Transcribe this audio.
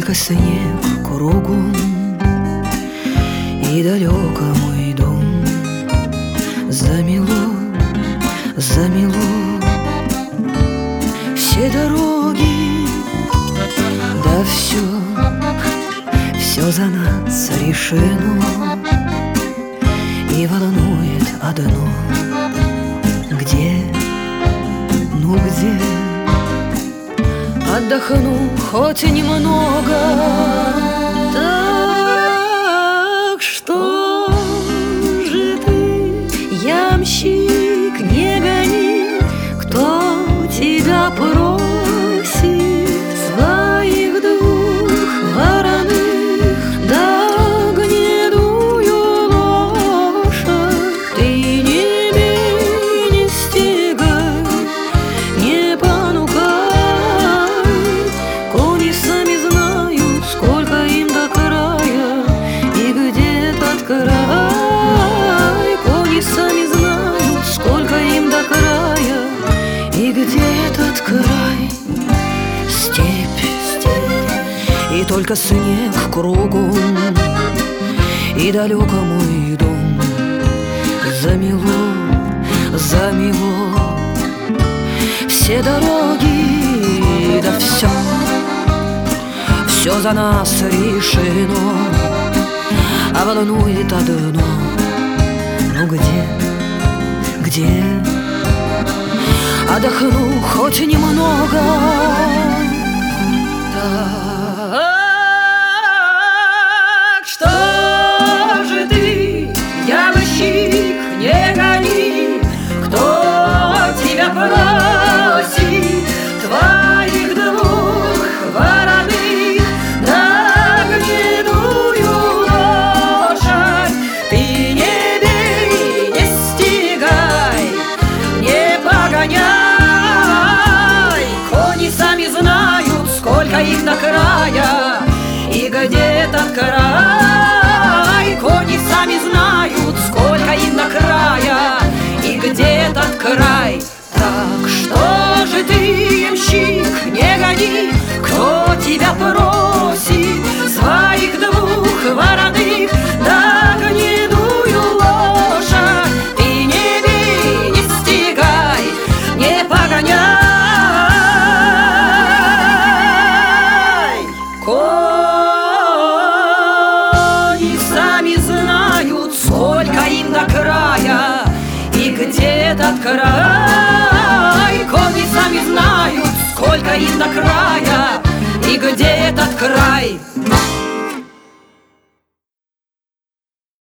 только снег кругом, и далеко мой дом. Замело, замело все дороги, да все за нас решено. И волнует одно: где, ну где отдохну хоть немного. Так что же ты, ямщик, не гони, кто тебя просит своих двух вороных, да гнедую лошадь. Ты не бей, не стегай, не понукай, кони сами знают, сколько им до края, и где тот край. Кони сами знают, сколько им до края, и где этот край. Степь, и только снег кругом, и далеко мой дом. Замело, замело все дороги, да все за нас решено. А волнует одно: ну где отдохну хоть немного. Так что же ты, ямщик, не гони, кто тебя просит твоих двух вороных, да гнедую лошадь. Ты не бей, не стегай, не погоняй, кони сами знают, сколько их до края, и где этот край. Кони сами знают, сколько им до края, и где этот край. Так что же ты, ямщик, не гони, кто тебя просит своих двух вороных, да гнедую лошадь. Ты не бей, не стегай, не погоняй, кони сами знают, сколько им до края, и где этот край. Кони сами знают, сколько им до края, и где этот край.